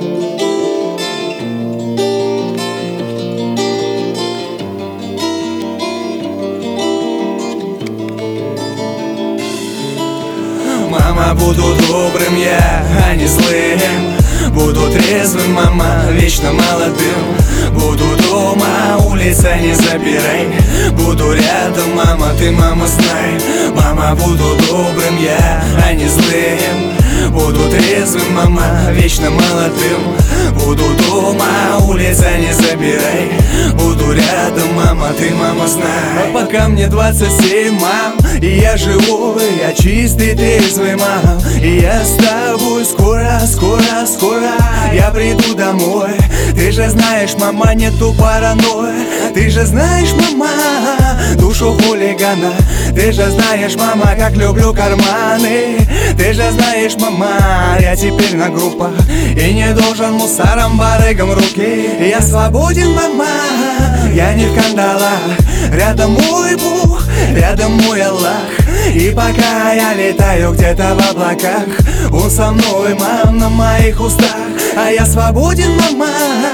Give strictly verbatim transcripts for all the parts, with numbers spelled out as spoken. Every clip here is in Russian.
Мама, буду добрым я, а не злым. Буду трезвым, мама, вечно молодым. Буду дома, улица не запирай. Буду рядом, мама, ты, мама, знай. Мама, буду добрым я, а не злым. Буду трезвым, мама, вечно молодым. Буду дома, улица не забирай. Буду рядом, мама, ты, мама, знай. А пока мне двадцать семь, мам, и я живу, я чистый, трезвый, мам. И я с тобой скоро, скоро, скоро я приду домой. Ты же знаешь, мама, нету паранойи. Ты же знаешь, мама, душу хулигана. Ты же знаешь, мама, как люблю карманы. Ты же знаешь, мама, я теперь на группах и не должен мусорам, барыгам руки. Я свободен, мама, я не в кандалах. Рядом мой Бог, рядом мой Аллах. И пока я летаю где-то в облаках, Он со мной, мам, на моих устах. А я свободен, мама,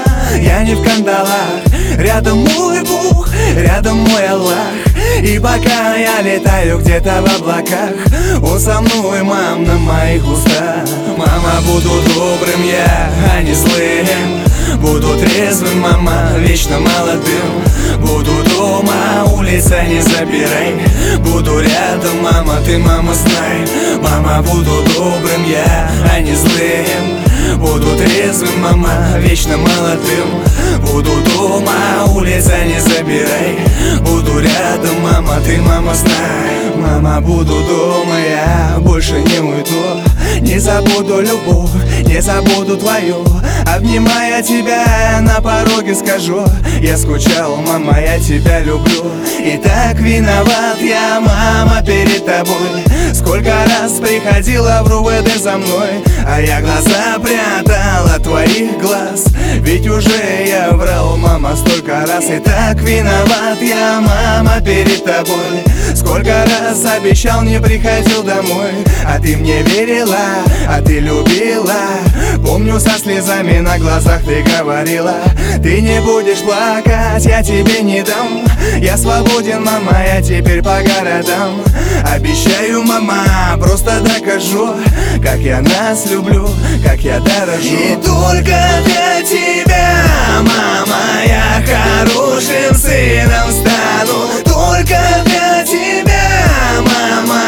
я не в кандалах. Рядом мой Бог, рядом мой Аллах. И пока я летаю где-то в облаках, Он со мной, мам, на моих устах. Мама, буду добрым я, а не злым. Буду трезвым, мама, вечно молодым. Буду дома, улица не запирай. Буду рядом, мама, ты, мама, знай. Мама, буду добрым я, а не злым. Буду трезвым, мама, вечно молодым. Буду дома, улица не забирай. Буду рядом, мама, ты, мама, знай. Мама, буду дома, я больше не уйду. Не забуду любовь, не забуду твою. Обнимая тебя, на пороге скажу: я скучал, мама, я тебя люблю. И так виноват я, мама, перед тобой. Сколько раз приходила в РУВД за мной, а я глаза прятал от твоих глаз. Ведь уже я врал, мама, столько раз. И так виноват я, мама, перед тобой. Сколько раз обещал, не приходил домой, а ты мне верила, а ты любила. Помню, со слезами на глазах ты говорила: ты не будешь плакать, я тебе не дам. Я свободен, мама, я теперь по городам. Обещаю, мама, просто докажу, как я нас люблю, как я дорожу. И только для тебя, мама, я хорошим сыном стану. Только для тебя, мама,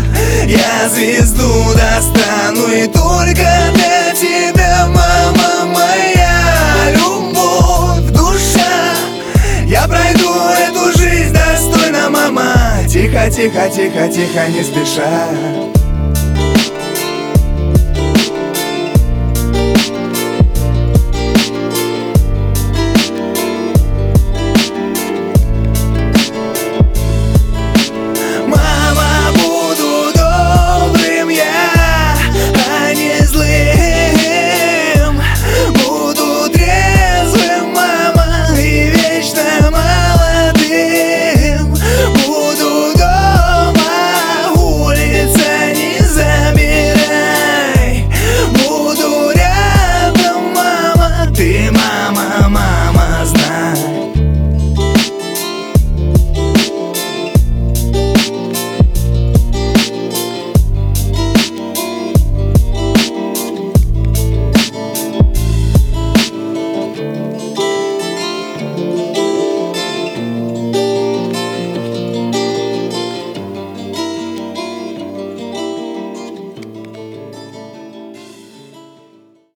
я звезду достану. И только для тебя, мама, моя любовь, душа. Я пройду эту жизнь достойно, мама. Тихо, тихо, тихо, тихо, не спеша.